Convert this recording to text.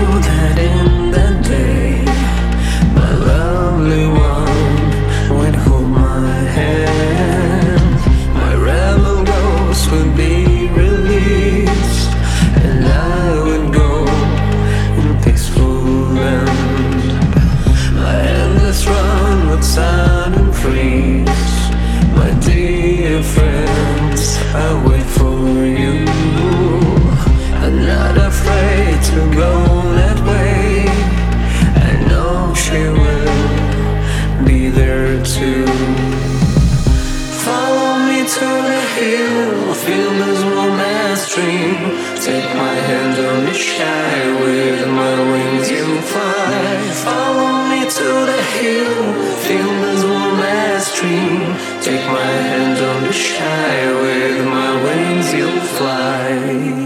that in that day, my lovely one would hold my hand. My rebel ghost would be released, and I would go in peaceful land. My endless run would sudden freeze. My dear friends, I wait for you. I'm not afraid to go that way. I know she will be there too. Follow me to the hill, feel this warm ass stream. Take my hand, don't be shy, with my wings you fly. Follow me to the hill, feel this warm ass stream. Take my hand, don't be shy, with my wings you fly.